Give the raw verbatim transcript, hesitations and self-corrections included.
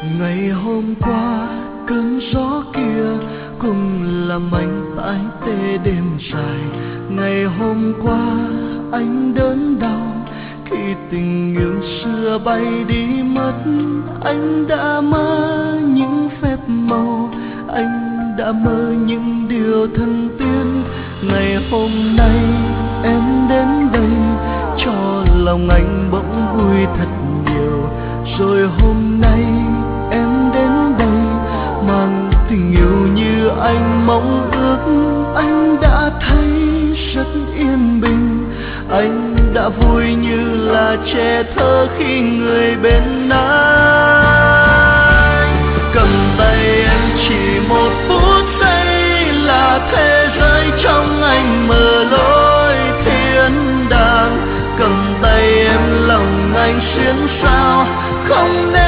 Ngày hôm qua cơn gió kia cùng làm anh tái tê đêm dài. Ngày hôm qua anh đớn đau khi tình yêu xưa bay đi mất. Anh đã mơ những phép màu, anh đã mơ những điều thần tiên. Ngày hôm nay em đến đây cho lòng anh bỗng vui thật nhiều. Rồi hôm nay em đến đây mang tình yêu như anh mong ước. Anh đã thấy rất yên bình, anh đã vui như là trẻ thơ khi người bên anh. Cầm tay em chỉ một phút giây là thế giới trong anh mở lối thiên đàng. Cầm tay em lòng anh xuyên sao không nên